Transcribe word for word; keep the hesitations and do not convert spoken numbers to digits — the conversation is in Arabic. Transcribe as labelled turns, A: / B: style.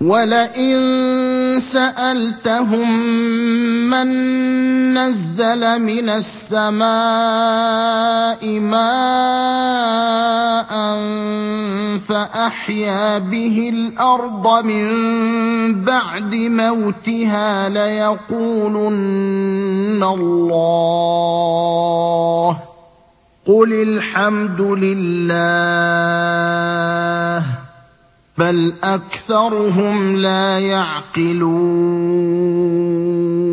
A: وَلَئِن سَأَلْتَهُم مَّن نَّزَّلَ مِنَ السَّمَاءِ مَاءً فَأَحْيَا بِهِ الْأَرْضَ مِن بَعْدِ مَوْتِهَا لَيَقُولُنَّ اللَّهُ ۚ قُلِ الْحَمْدُ لِلَّهِ ۚ بَلْ أَكْثَرُهُمْ لَا يَعْقِلُونَ